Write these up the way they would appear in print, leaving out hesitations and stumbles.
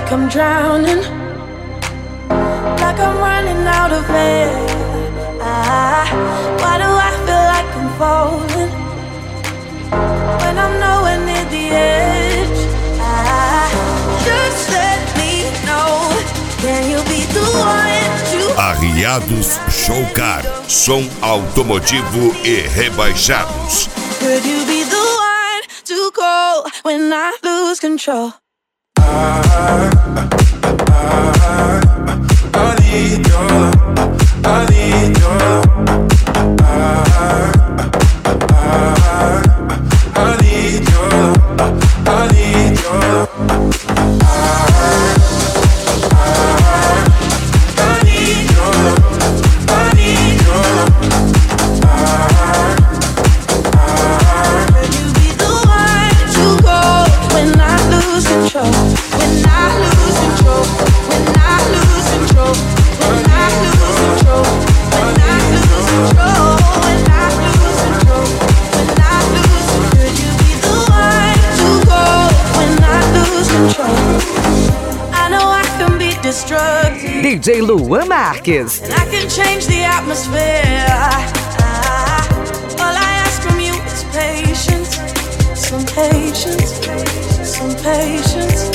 like I'm drowning, like I'm running out of air. Why do I feel like I'm falling when I'm nowhere near the edge? Just let me know, can you be the one to... Arriados Showcar, som automotivo e rebaixados. Could you be the one to call when I lose control? I need your love, I need your love. I need your love, I need your love. I need your love, I need your love. Could you be the one to call when I lose control? When I lose control, when I lose control, when I lose control, when I lose control, when I lose control, when I lose control. Could you be the one to call when I lose control? I know I can be destructive, DJ Luan Marques. and I can change the atmosphere. All I ask from you is patience, some patience, some patience.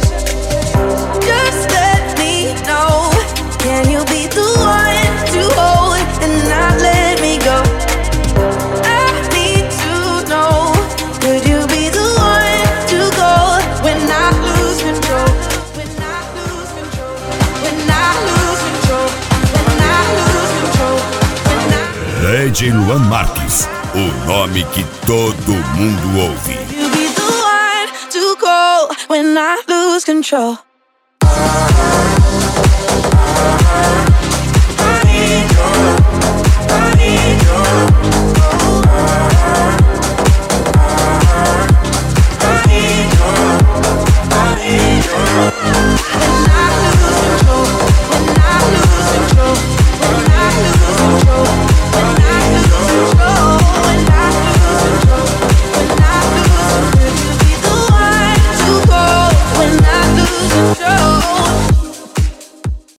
Just let me know, can you be the one to hold and not let me go? I need to know, could you be the one to go when I lose control? When I lose control, when I lose control, when I lose control, when I... DJ Luan Marques, o nome que todo mundo ouve. You be the one to call when I lose control. I need your love, I